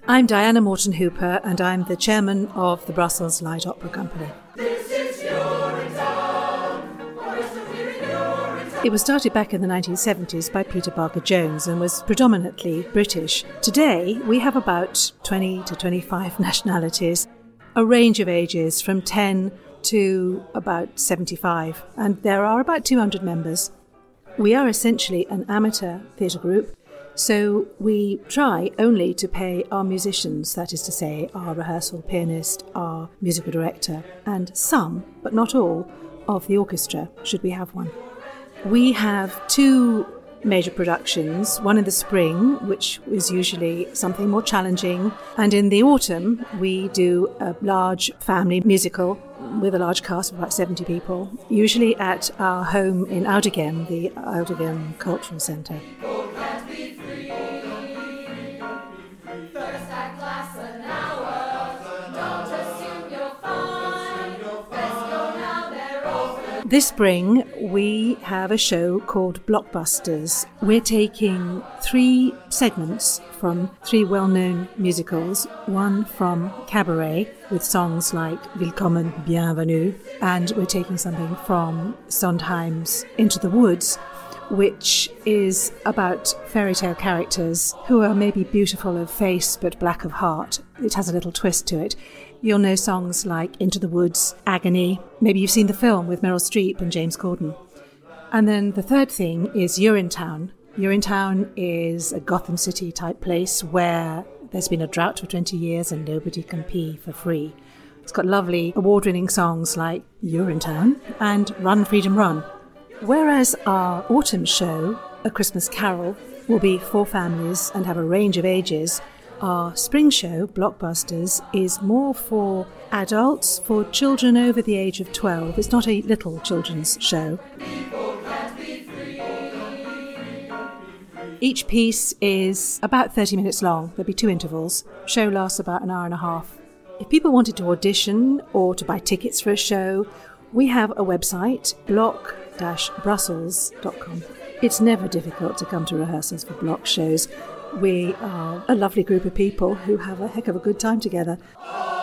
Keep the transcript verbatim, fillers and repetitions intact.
I'm Diana Morton-Hooper, and I'm the chairman of the Brussels Light Opera Company. This is Urinetown. It was started back in the nineteen seventies by Peter Barker-Jones and was predominantly British. Today, we have about twenty to twenty-five nationalities, a range of ages from ten to about seventy-five, and there are about two hundred members. We are essentially an amateur theatre group, so we try only to pay our musicians, that is to say our rehearsal pianist, our musical director, and some, but not all, of the orchestra, should we have one. We have two major productions, one in the spring, which is usually something more challenging, and in the autumn we do a large family musical with a large cast of about seventy people, usually at our home in Oudegem, the Oudegem Cultural Centre. This spring, we have a show called Blockbusters. We're taking three segments from three well-known musicals, one from Cabaret with songs like Willkommen, Bienvenue, and we're taking something from Sondheim's Into the Woods, which is about fairy tale characters who are maybe beautiful of face but black of heart. It has a little twist to it. You'll know songs like Into the Woods, Agony. Maybe you've seen the film with Meryl Streep and James Corden. And then the third thing is Urinetown. Urinetown is a Gotham City type place where there's been a drought for twenty years and nobody can pee for free. It's got lovely award-winning songs like Urinetown and Run Freedom Run. Whereas our autumn show, A Christmas Carol, will be for families and have a range of ages, our spring show, Blockbusters, is more for adults, for children over the age of twelve. It's not a little children's show. Each piece is about thirty minutes long. There'll be two intervals. Show lasts about an hour and a half. If people wanted to audition or to buy tickets for a show, we have a website, block dash brussels dot com. It's never difficult to come to rehearsals for Block shows. We are a lovely group of people who have a heck of a good time together.